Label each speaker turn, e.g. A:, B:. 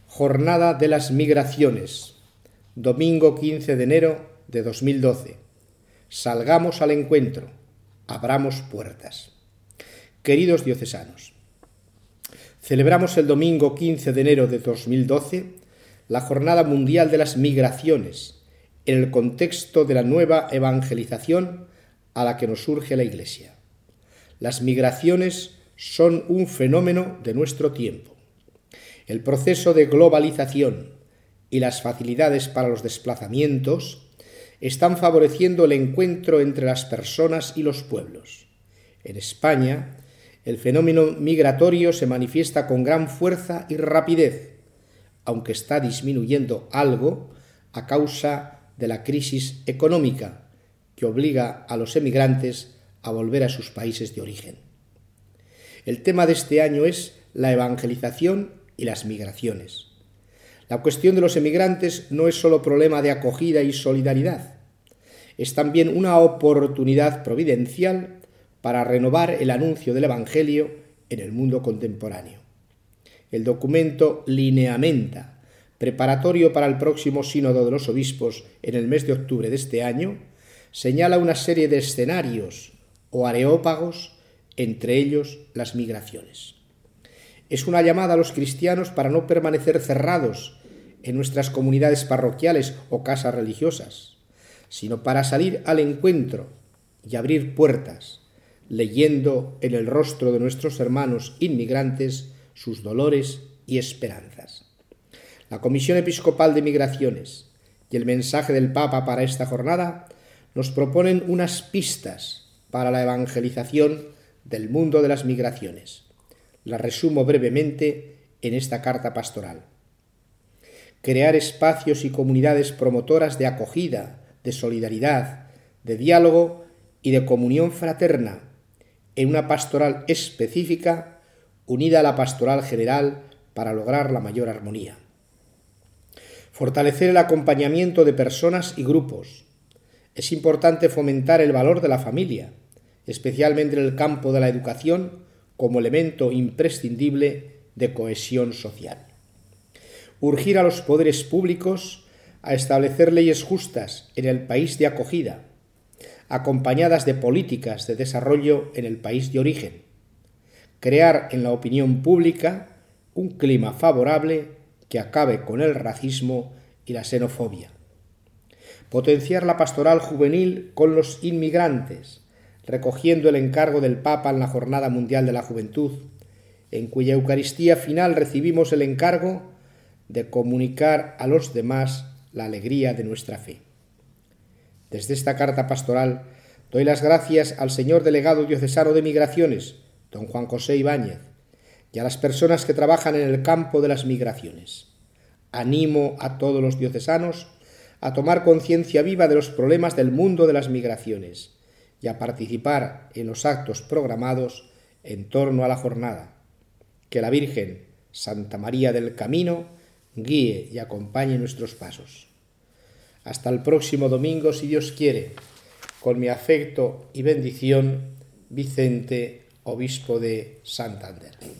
A: Jornada de las Migraciones, domingo 15 de enero de 2012. Salgamos al encuentro, abramos puertas. Queridos diocesanos, celebramos el domingo 15 de enero de 2012 la Jornada Mundial de las Migraciones en el contexto de la nueva evangelización a la que nos urge la Iglesia. Las migraciones son un fenómeno de nuestro tiempo. El proceso de globalización y las facilidades para los desplazamientos están favoreciendo el encuentro entre las personas y los pueblos. En España, el fenómeno migratorio se manifiesta con gran fuerza y rapidez, aunque está disminuyendo algo a causa de la crisis económica que obliga a los emigrantes a volver a sus países de origen. El tema de este año es la evangelización y las migraciones. La cuestión de los emigrantes no es solo problema de acogida y solidaridad, es también una oportunidad providencial para renovar el anuncio del Evangelio en el mundo contemporáneo. El documento Lineamenta, preparatorio para el próximo Sínodo de los Obispos en el mes de octubre de este año, señala una serie de escenarios o areópagos, entre ellos las migraciones. Es una llamada a los cristianos para no permanecer cerrados en nuestras comunidades parroquiales o casas religiosas, sino para salir al encuentro y abrir puertas, leyendo en el rostro de nuestros hermanos inmigrantes sus dolores y esperanzas. La Comisión Episcopal de Migraciones y el mensaje del Papa para esta jornada nos proponen unas pistas para la evangelización del mundo de las migraciones. La resumo brevemente en esta carta pastoral. Crear espacios y comunidades promotoras de acogida, de solidaridad, de diálogo y de comunión fraterna en una pastoral específica unida a la pastoral general para lograr la mayor armonía. Fortalecer el acompañamiento de personas y grupos. Es importante fomentar el valor de la familia, especialmente en el campo de la educación, como elemento imprescindible de cohesión social. Urgir a los poderes públicos a establecer leyes justas en el país de acogida, acompañadas de políticas de desarrollo en el país de origen. Crear en la opinión pública un clima favorable que acabe con el racismo y la xenofobia. Potenciar la pastoral juvenil con los inmigrantes, recogiendo el encargo del Papa en la Jornada Mundial de la Juventud, en cuya Eucaristía final recibimos el encargo de comunicar a los demás la alegría de nuestra fe. Desde esta carta pastoral doy las gracias al señor delegado diocesano de Migraciones, don Juan José Ibáñez, y a las personas que trabajan en el campo de las migraciones. Animo a todos los diocesanos a tomar conciencia viva de los problemas del mundo de las migraciones y a participar en los actos programados en torno a la jornada. Que la Virgen, Santa María del Camino, guíe y acompañe nuestros pasos. Hasta el próximo domingo, si Dios quiere. Con mi afecto y bendición, Vicente, obispo de Santander.